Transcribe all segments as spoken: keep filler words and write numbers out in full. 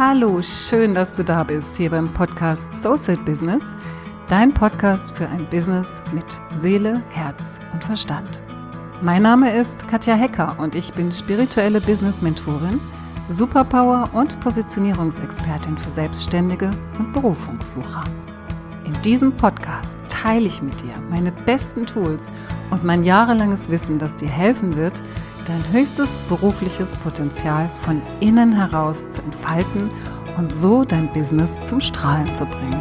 Hallo, schön, dass du da bist, hier beim Podcast Soulset Business, dein Podcast für ein Business mit Seele, Herz und Verstand. Mein Name ist Katja Hecker und ich bin spirituelle Business-Mentorin, Superpower- und Positionierungsexpertin für Selbstständige und Berufungssucher. In diesem Podcast teile ich mit dir meine besten Tools und mein jahrelanges Wissen, das dir helfen wird, dein höchstes berufliches Potenzial von innen heraus zu entfalten und so dein Business zum Strahlen zu bringen.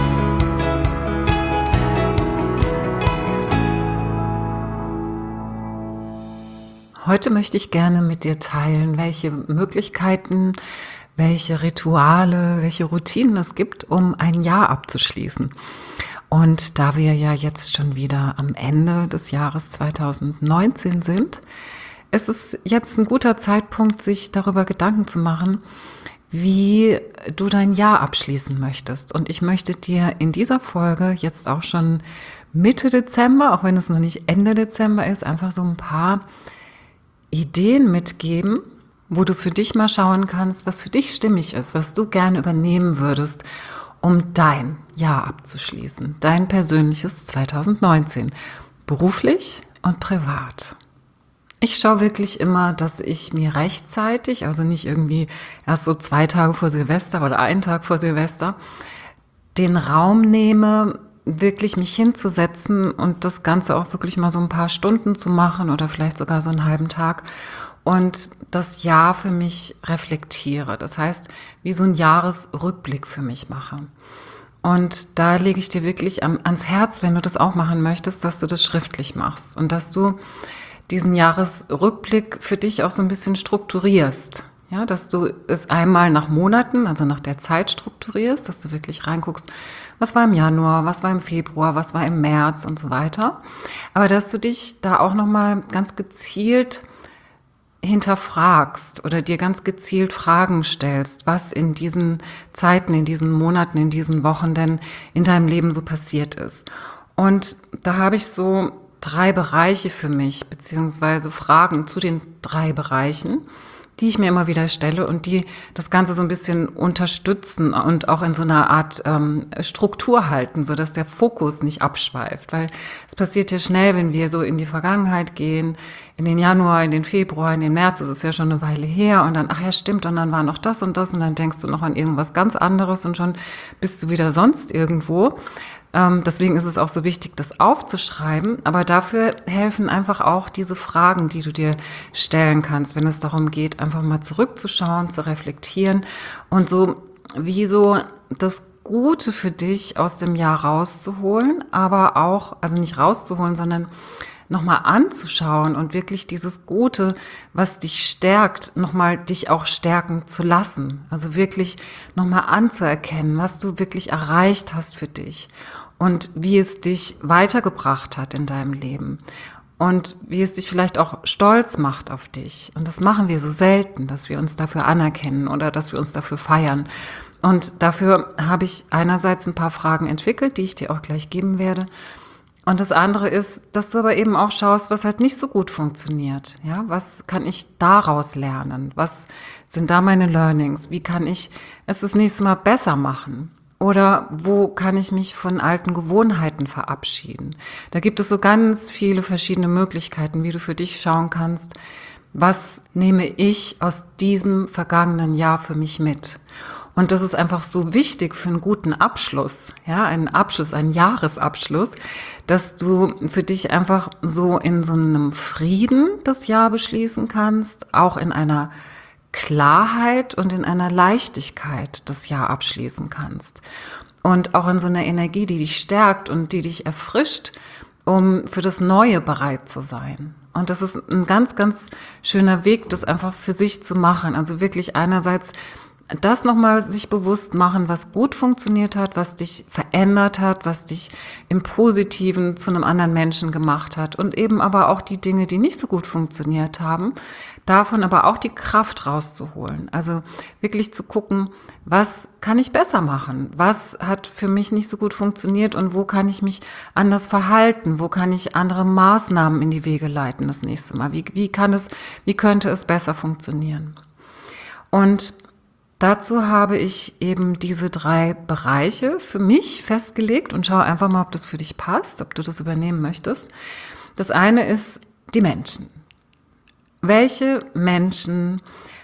Heute möchte ich gerne mit dir teilen, welche Möglichkeiten, welche Rituale, welche Routinen es gibt, um ein Jahr abzuschließen. Und da wir ja jetzt schon wieder am Ende des Jahres zwanzig neunzehn sind, ist es jetzt ein guter Zeitpunkt, sich darüber Gedanken zu machen, wie du dein Jahr abschließen möchtest. Und ich möchte dir in dieser Folge jetzt auch schon Mitte Dezember, auch wenn es noch nicht Ende Dezember ist, einfach so ein paar Ideen mitgeben, wo du für dich mal schauen kannst, was für dich stimmig ist, was du gerne übernehmen würdest, um dein Jahr abzuschließen, dein persönliches zwanzig neunzehn, beruflich und privat. Ich schaue wirklich immer, dass ich mir rechtzeitig, also nicht irgendwie erst so zwei Tage vor Silvester oder einen Tag vor Silvester, den Raum nehme, wirklich mich hinzusetzen und das Ganze auch wirklich mal so ein paar Stunden zu machen oder vielleicht sogar so einen halben Tag und das Jahr für mich reflektiere. Das heißt, wie so ein Jahresrückblick für mich mache. Und da lege ich dir wirklich ans Herz, wenn du das auch machen möchtest, dass du das schriftlich machst und dass du diesen Jahresrückblick für dich auch so ein bisschen strukturierst. Ja, dass du es einmal nach Monaten, also nach der Zeit strukturierst, dass du wirklich reinguckst, was war im Januar, was war im Februar, was war im März und so weiter. Aber dass du dich da auch nochmal ganz gezielt hinterfragst oder dir ganz gezielt Fragen stellst, was in diesen Zeiten, in diesen Monaten, in diesen Wochen denn in deinem Leben so passiert ist. Und da habe ich so drei Bereiche für mich, beziehungsweise Fragen zu den drei Bereichen, die ich mir immer wieder stelle und die das Ganze so ein bisschen unterstützen und auch in so einer Art ähm, Struktur halten, so dass der Fokus nicht abschweift. Weil es passiert ja schnell, wenn wir so in die Vergangenheit gehen, in den Januar, in den Februar, in den März, das ist ja schon eine Weile her und dann, ach ja, stimmt, und dann war noch das und das und dann denkst du noch an irgendwas ganz anderes und schon bist du wieder sonst irgendwo. Ähm, deswegen ist es auch so wichtig, das aufzuschreiben, aber dafür helfen einfach auch diese Fragen, die du dir stellen kannst, wenn es darum geht, einfach mal zurückzuschauen, zu reflektieren und so wie so das Gute für dich aus dem Jahr rauszuholen, aber auch, also nicht rauszuholen, sondern nochmal anzuschauen und wirklich dieses Gute, was dich stärkt, nochmal dich auch stärken zu lassen. Also wirklich nochmal anzuerkennen, was du wirklich erreicht hast für dich und wie es dich weitergebracht hat in deinem Leben und wie es dich vielleicht auch stolz macht auf dich. Und das machen wir so selten, dass wir uns dafür anerkennen oder dass wir uns dafür feiern. Und dafür habe ich einerseits ein paar Fragen entwickelt, die ich dir auch gleich geben werde. Und das andere ist, dass du aber eben auch schaust, was halt nicht so gut funktioniert. Ja, was kann ich daraus lernen? Was sind da meine Learnings? Wie kann ich es das nächste Mal besser machen? Oder wo kann ich mich von alten Gewohnheiten verabschieden? Da gibt es so ganz viele verschiedene Möglichkeiten, wie du für dich schauen kannst, was nehme ich aus diesem vergangenen Jahr für mich mit? Und das ist einfach so wichtig für einen guten Abschluss, ja, einen Abschluss, einen Jahresabschluss, dass du für dich einfach so in so einem Frieden das Jahr beschließen kannst, auch in einer Klarheit und in einer Leichtigkeit das Jahr abschließen kannst. Und auch in so einer Energie, die dich stärkt und die dich erfrischt, um für das Neue bereit zu sein. Und das ist ein ganz, ganz schöner Weg, das einfach für sich zu machen. Also wirklich einerseits das nochmal sich bewusst machen, was gut funktioniert hat, was dich verändert hat, was dich im Positiven zu einem anderen Menschen gemacht hat und eben aber auch die Dinge, die nicht so gut funktioniert haben, davon aber auch die Kraft rauszuholen. Also wirklich zu gucken, was kann ich besser machen? Was hat für mich nicht so gut funktioniert und wo kann ich mich anders verhalten? Wo kann ich andere Maßnahmen in die Wege leiten das nächste Mal? Wie, wie kann es, wie könnte es besser funktionieren? Und dazu habe ich eben diese drei Bereiche für mich festgelegt und schau einfach mal, ob das für dich passt, ob du das übernehmen möchtest. Das eine ist die Menschen. Welche Menschen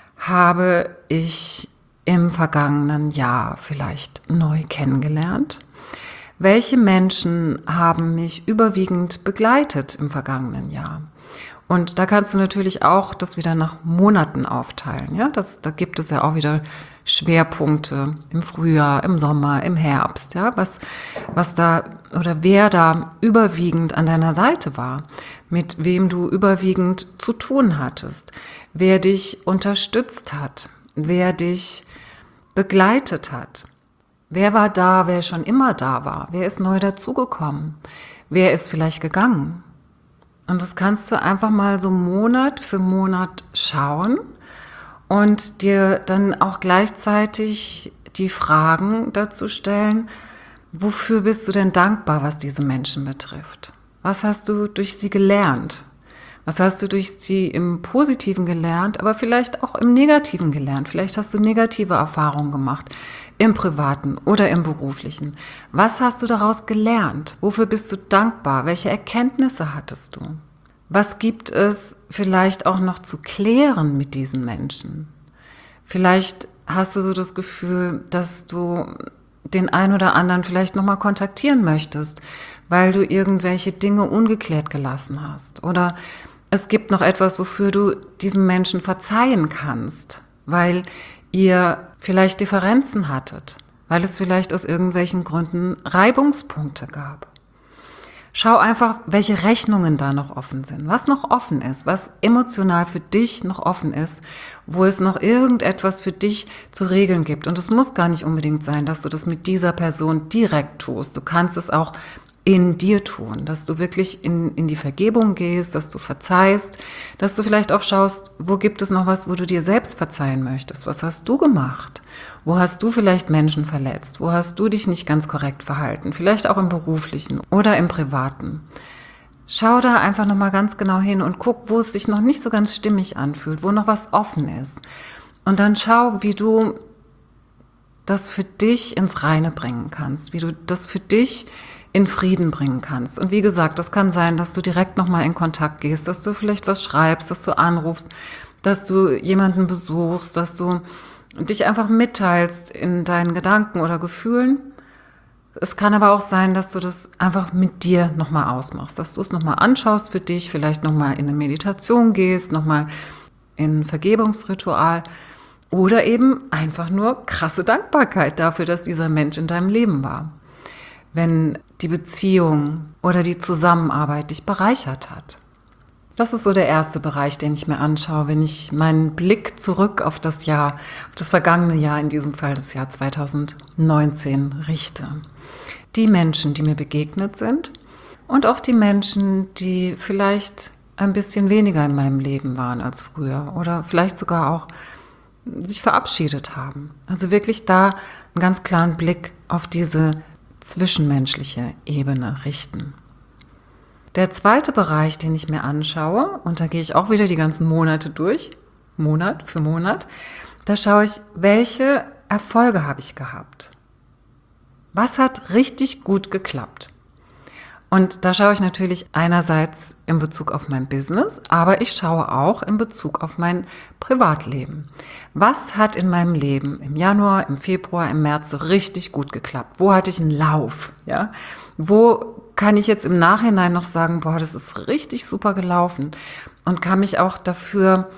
habe ich im vergangenen Jahr vielleicht neu kennengelernt? Welche Menschen haben mich überwiegend begleitet im vergangenen Jahr? Und da kannst du natürlich auch das wieder nach Monaten aufteilen. Ja, das, da gibt es ja auch wieder Schwerpunkte im Frühjahr, im Sommer, im Herbst. Ja, was, was da oder wer da überwiegend an deiner Seite war, mit wem du überwiegend zu tun hattest, wer dich unterstützt hat, wer dich begleitet hat. Wer war da, wer schon immer da war? Wer ist neu dazugekommen? Wer ist vielleicht gegangen? Und das kannst du einfach mal so Monat für Monat schauen und dir dann auch gleichzeitig die Fragen dazu stellen, wofür bist du denn dankbar, was diese Menschen betrifft? Was hast du durch sie gelernt? Was hast du durch sie im Positiven gelernt, aber vielleicht auch im Negativen gelernt? Vielleicht hast du negative Erfahrungen gemacht, im Privaten oder im Beruflichen. Was hast du daraus gelernt? Wofür bist du dankbar? Welche Erkenntnisse hattest du? Was gibt es vielleicht auch noch zu klären mit diesen Menschen? Vielleicht hast du so das Gefühl, dass du den einen oder anderen vielleicht nochmal kontaktieren möchtest, weil du irgendwelche Dinge ungeklärt gelassen hast. Oder es gibt noch etwas, wofür du diesem Menschen verzeihen kannst, weil ihr vielleicht Differenzen hattet, weil es vielleicht aus irgendwelchen Gründen Reibungspunkte gab. Schau einfach, welche Rechnungen da noch offen sind, was noch offen ist, was emotional für dich noch offen ist, wo es noch irgendetwas für dich zu regeln gibt. Und es muss gar nicht unbedingt sein, dass du das mit dieser Person direkt tust. Du kannst es auch in dir tun, dass du wirklich in, in die Vergebung gehst, dass du verzeihst, dass du vielleicht auch schaust, wo gibt es noch was, wo du dir selbst verzeihen möchtest? Was hast du gemacht? Wo hast du vielleicht Menschen verletzt? Wo hast du dich nicht ganz korrekt verhalten? Vielleicht auch im Beruflichen oder im Privaten. Schau da einfach nochmal ganz genau hin und guck, wo es sich noch nicht so ganz stimmig anfühlt, wo noch was offen ist. Und dann schau, wie du das für dich ins Reine bringen kannst, wie du das für dich in Frieden bringen kannst. Und wie gesagt, das kann sein, dass du direkt nochmal in Kontakt gehst, dass du vielleicht was schreibst, dass du anrufst, dass du jemanden besuchst, dass du dich einfach mitteilst in deinen Gedanken oder Gefühlen. Es kann aber auch sein, dass du das einfach mit dir nochmal ausmachst, dass du es nochmal anschaust für dich, vielleicht nochmal in eine Meditation gehst, nochmal in ein Vergebungsritual oder eben einfach nur krasse Dankbarkeit dafür, dass dieser Mensch in deinem Leben war. Wenn die Beziehung oder die Zusammenarbeit dich bereichert hat. Das ist so der erste Bereich, den ich mir anschaue, wenn ich meinen Blick zurück auf das Jahr, auf das vergangene Jahr, in diesem Fall das Jahr zweitausendneunzehn, richte. Die Menschen, die mir begegnet sind und auch die Menschen, die vielleicht ein bisschen weniger in meinem Leben waren als früher oder vielleicht sogar auch sich verabschiedet haben. Also wirklich da einen ganz klaren Blick auf diese zwischenmenschliche Ebene richten. Der zweite Bereich, den ich mir anschaue, und da gehe ich auch wieder die ganzen Monate durch, Monat für Monat, da schaue ich, welche Erfolge habe ich gehabt? Was hat richtig gut geklappt? Und da schaue ich natürlich einerseits in Bezug auf mein Business, aber ich schaue auch in Bezug auf mein Privatleben. Was hat in meinem Leben im Januar, im Februar, im März so richtig gut geklappt? Wo hatte ich einen Lauf? Ja? Wo kann ich jetzt im Nachhinein noch sagen, boah, das ist richtig super gelaufen und kann mich auch dafür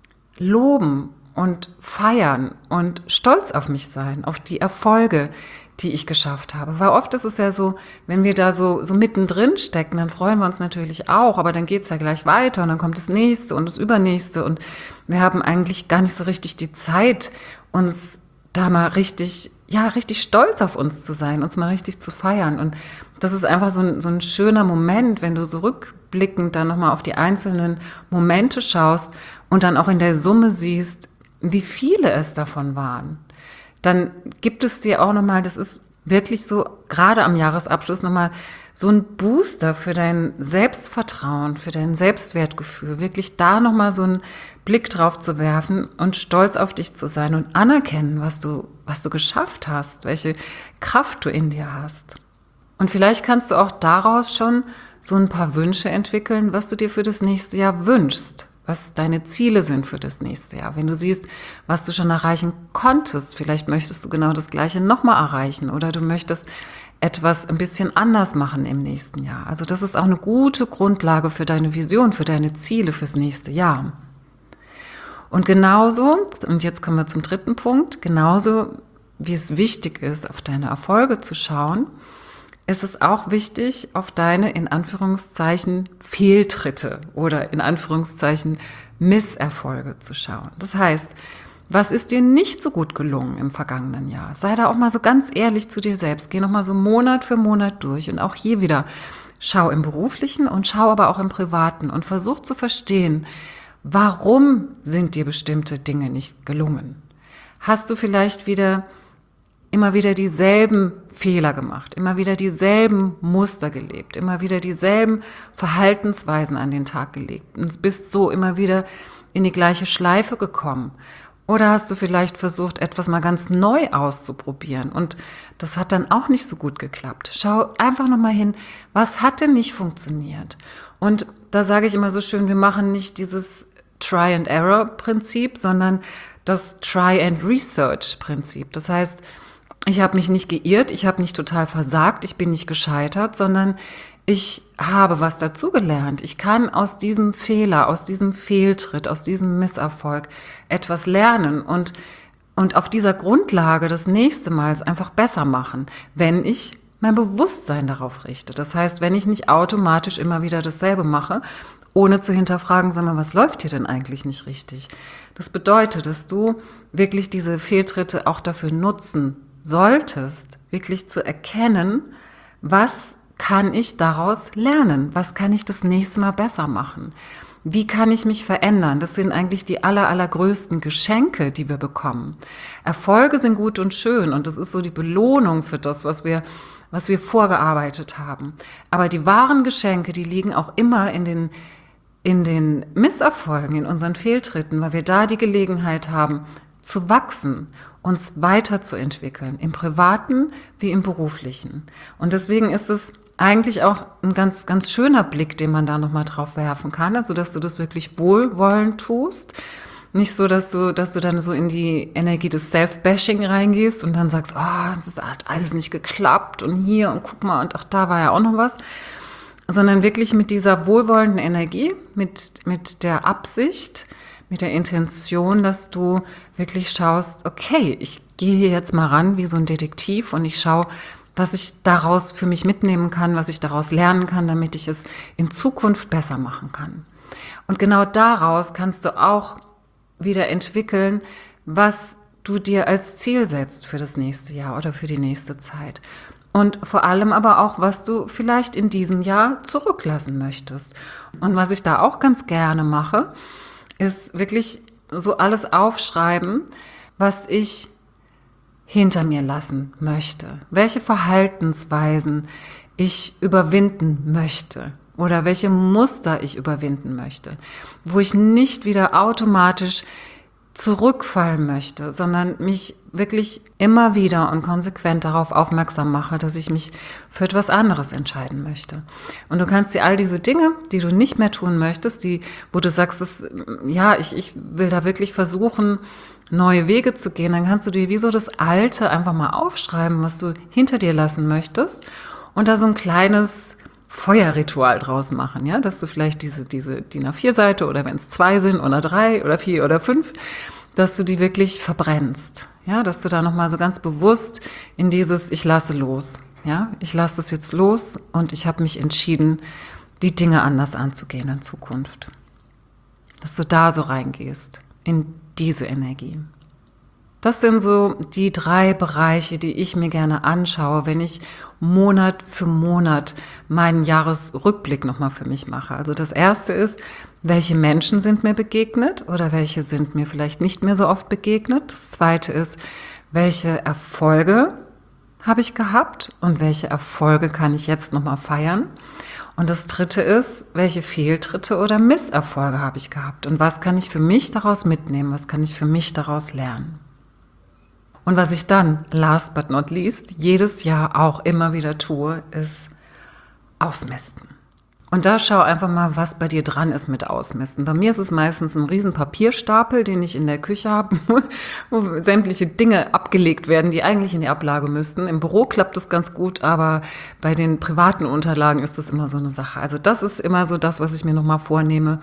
loben und feiern und stolz auf mich sein, auf die Erfolge, die ich geschafft habe. Weil oft ist es ja so, wenn wir da so, so mittendrin stecken, dann freuen wir uns natürlich auch, aber dann geht's ja gleich weiter und dann kommt das nächste und das übernächste und wir haben eigentlich gar nicht so richtig die Zeit, uns da mal richtig, ja, richtig stolz auf uns zu sein, uns mal richtig zu feiern. Und das ist einfach so ein, so ein schöner Moment, wenn du so rückblickend dann nochmal auf die einzelnen Momente schaust und dann auch in der Summe siehst, wie viele es davon waren. Dann gibt es dir auch nochmal, das ist wirklich so, gerade am Jahresabschluss nochmal so ein Booster für dein Selbstvertrauen, für dein Selbstwertgefühl, wirklich da nochmal so ein Blick drauf zu werfen und stolz auf dich zu sein und anerkennen, was du, was du geschafft hast, welche Kraft du in dir hast. Und vielleicht kannst du auch daraus schon so ein paar Wünsche entwickeln, was du dir für das nächste Jahr wünschst, was deine Ziele sind für das nächste Jahr. Wenn du siehst, was du schon erreichen konntest, vielleicht möchtest du genau das Gleiche nochmal erreichen oder du möchtest etwas ein bisschen anders machen im nächsten Jahr. Also das ist auch eine gute Grundlage für deine Vision, für deine Ziele fürs nächste Jahr. Und genauso, und jetzt kommen wir zum dritten Punkt, genauso wie es wichtig ist, auf deine Erfolge zu schauen, ist es auch wichtig, auf deine, in Anführungszeichen, Fehltritte oder in Anführungszeichen Misserfolge zu schauen. Das heißt, was ist dir nicht so gut gelungen im vergangenen Jahr? Sei da auch mal so ganz ehrlich zu dir selbst. Geh noch mal so Monat für Monat durch und auch hier wieder schau im Beruflichen und schau aber auch im Privaten und versuch zu verstehen, warum sind dir bestimmte Dinge nicht gelungen? Hast du vielleicht wieder immer wieder dieselben Fehler gemacht, immer wieder dieselben Muster gelebt, immer wieder dieselben Verhaltensweisen an den Tag gelegt und bist so immer wieder in die gleiche Schleife gekommen? Oder hast du vielleicht versucht, etwas mal ganz neu auszuprobieren und das hat dann auch nicht so gut geklappt? Schau einfach nochmal hin, was hat denn nicht funktioniert? Und da sage ich immer so schön, wir machen nicht dieses Try-and-Error-Prinzip, sondern das Try-and-Research-Prinzip. Das heißt, ich habe mich nicht geirrt, ich habe nicht total versagt, ich bin nicht gescheitert, sondern ich habe was dazugelernt. Ich kann aus diesem Fehler, aus diesem Fehltritt, aus diesem Misserfolg etwas lernen und, und auf dieser Grundlage das nächste Mal es einfach besser machen, wenn ich mein Bewusstsein darauf richte. Das heißt, wenn ich nicht automatisch immer wieder dasselbe mache, ohne zu hinterfragen, sag mal, was läuft hier denn eigentlich nicht richtig? Das bedeutet, dass du wirklich diese Fehltritte auch dafür nutzen solltest, wirklich zu erkennen, was kann ich daraus lernen? Was kann ich das nächste Mal besser machen? Wie kann ich mich verändern? Das sind eigentlich die aller, allergrößten Geschenke, die wir bekommen. Erfolge sind gut und schön und das ist so die Belohnung für das, was wir, was wir vorgearbeitet haben. Aber die wahren Geschenke, die liegen auch immer in den, in den Misserfolgen, in unseren Fehltritten, weil wir da die Gelegenheit haben, zu wachsen, uns weiterzuentwickeln, im Privaten wie im Beruflichen. Und deswegen ist es eigentlich auch ein ganz, ganz schöner Blick, den man da nochmal drauf werfen kann, also dass du das wirklich wohlwollend tust. Nicht so, dass du, dass du dann so in die Energie des Self-Bashing reingehst und dann sagst, oh, das ist hat alles nicht geklappt und hier und guck mal und ach, da war ja auch noch was. Sondern wirklich mit dieser wohlwollenden Energie, mit, mit der Absicht, mit der Intention, dass du wirklich schaust, okay, ich gehe hier jetzt mal ran wie so ein Detektiv und ich schaue, was ich daraus für mich mitnehmen kann, was ich daraus lernen kann, damit ich es in Zukunft besser machen kann. Und genau daraus kannst du auch wieder entwickeln, was du dir als Ziel setzt für das nächste Jahr oder für die nächste Zeit. Und vor allem aber auch, was du vielleicht in diesem Jahr zurücklassen möchtest. Und was ich da auch ganz gerne mache, ist wirklich so alles aufschreiben, was ich hinter mir lassen möchte. Welche Verhaltensweisen ich überwinden möchte oder welche Muster ich überwinden möchte, wo ich nicht wieder automatisch zurückfallen möchte, sondern mich wirklich immer wieder und konsequent darauf aufmerksam mache, dass ich mich für etwas anderes entscheiden möchte. Und du kannst dir all diese Dinge, die du nicht mehr tun möchtest, die, wo du sagst, das, ja, ich, ich will da wirklich versuchen, neue Wege zu gehen, dann kannst du dir wie so das Alte einfach mal aufschreiben, was du hinter dir lassen möchtest und da so ein kleines Feuerritual draus machen, ja, dass du vielleicht diese, diese D I N A vier Seite oder wenn es zwei sind oder drei oder vier oder fünf, dass du die wirklich verbrennst, ja, dass du da nochmal so ganz bewusst in dieses Ich lasse los, ja, ich lasse das jetzt los und ich habe mich entschieden, die Dinge anders anzugehen in Zukunft. Dass du da so reingehst, in diese Energie. Das sind so die drei Bereiche, die ich mir gerne anschaue, wenn ich Monat für Monat meinen Jahresrückblick nochmal für mich mache. Also das erste ist, welche Menschen sind mir begegnet oder welche sind mir vielleicht nicht mehr so oft begegnet. Das zweite ist, welche Erfolge habe ich gehabt und welche Erfolge kann ich jetzt nochmal feiern? Und das dritte ist, welche Fehltritte oder Misserfolge habe ich gehabt? Und was kann ich für mich daraus mitnehmen? Was kann ich für mich daraus lernen? Und was ich dann, last but not least, jedes Jahr auch immer wieder tue, ist ausmisten. Und da schau einfach mal, was bei dir dran ist mit Ausmisten. Bei mir ist es meistens ein riesen Papierstapel, den ich in der Küche habe, wo sämtliche Dinge abgelegt werden, die eigentlich in die Ablage müssten. Im Büro klappt das ganz gut, aber bei den privaten Unterlagen ist das immer so eine Sache. Also das ist immer so das, was ich mir nochmal vornehme.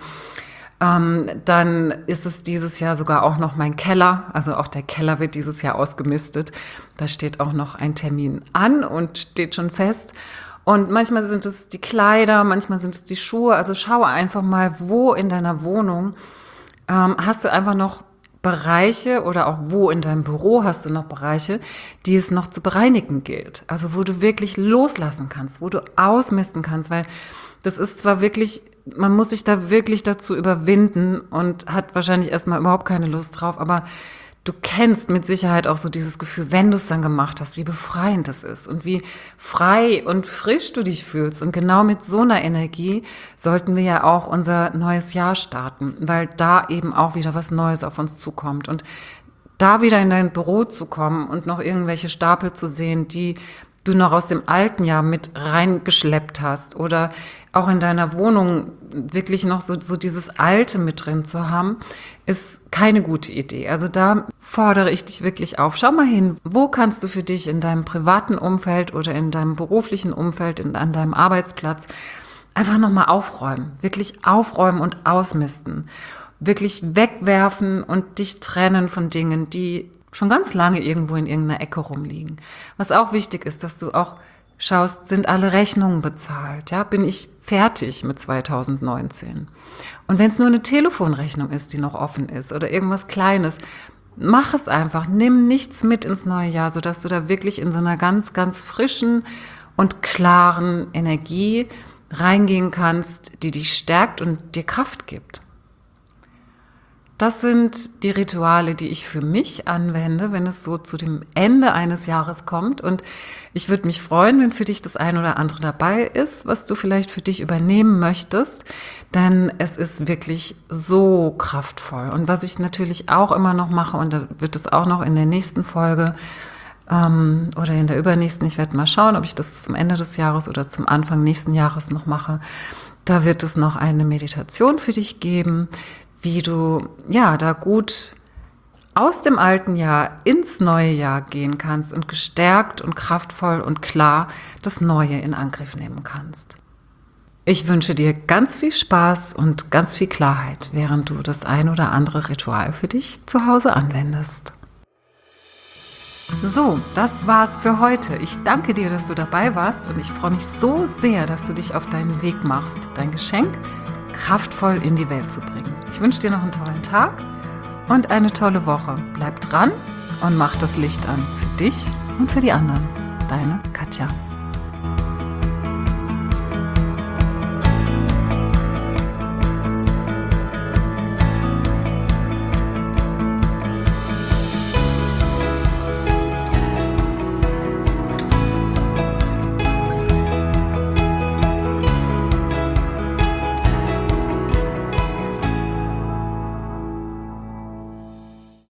Ähm, dann ist es dieses Jahr sogar auch noch mein Keller. Also auch der Keller wird dieses Jahr ausgemistet. Da steht auch noch ein Termin an und steht schon fest. Und manchmal sind es die Kleider, manchmal sind es die Schuhe. Also schaue einfach mal, wo in deiner Wohnung ähm, hast du einfach noch Bereiche oder auch wo in deinem Büro hast du noch Bereiche, die es noch zu bereinigen gilt. Also wo du wirklich loslassen kannst, wo du ausmisten kannst, weil das ist zwar wirklich, man muss sich da wirklich dazu überwinden und hat wahrscheinlich erstmal überhaupt keine Lust drauf, aber du kennst mit Sicherheit auch so dieses Gefühl, wenn du es dann gemacht hast, wie befreiend es ist und wie frei und frisch du dich fühlst. Und genau mit so einer Energie sollten wir ja auch unser neues Jahr starten, weil da eben auch wieder was Neues auf uns zukommt. Und da wieder in dein Büro zu kommen und noch irgendwelche Stapel zu sehen, die du noch aus dem alten Jahr mit reingeschleppt hast oder auch in deiner Wohnung wirklich noch so, so dieses Alte mit drin zu haben, ist keine gute Idee. Also da fordere ich dich wirklich auf. Schau mal hin, wo kannst du für dich in deinem privaten Umfeld oder in deinem beruflichen Umfeld, in, an deinem Arbeitsplatz einfach nochmal aufräumen. Wirklich aufräumen und ausmisten. Wirklich wegwerfen und dich trennen von Dingen, die schon ganz lange irgendwo in irgendeiner Ecke rumliegen. Was auch wichtig ist, dass du auch schaust, sind alle Rechnungen bezahlt? Ja, bin ich fertig mit zwanzig neunzehn? Und wenn es nur eine Telefonrechnung ist, die noch offen ist oder irgendwas Kleines, mach es einfach. Nimm nichts mit ins neue Jahr, sodass du da wirklich in so einer ganz, ganz frischen und klaren Energie reingehen kannst, die dich stärkt und dir Kraft gibt. Das sind die Rituale, die ich für mich anwende, wenn es so zu dem Ende eines Jahres kommt. Und ich würde mich freuen, wenn für dich das ein oder andere dabei ist, was du vielleicht für dich übernehmen möchtest. Denn es ist wirklich so kraftvoll. Und was ich natürlich auch immer noch mache, und da wird es auch noch in der nächsten Folge ähm, oder in der übernächsten, ich werde mal schauen, ob ich das zum Ende des Jahres oder zum Anfang nächsten Jahres noch mache. Da wird es noch eine Meditation für dich geben, wie du ja da gut aus dem alten Jahr ins neue Jahr gehen kannst und gestärkt und kraftvoll und klar das Neue in Angriff nehmen kannst. Ich wünsche dir ganz viel Spaß und ganz viel Klarheit, während du das ein oder andere Ritual für dich zu Hause anwendest. So, das war's für heute. Ich danke dir, dass du dabei warst und ich freue mich so sehr, dass du dich auf deinen Weg machst, dein Geschenk kraftvoll in die Welt zu bringen. Ich wünsche dir noch einen tollen Tag und eine tolle Woche. Bleib dran und mach das Licht an für dich und für die anderen. Deine Katja.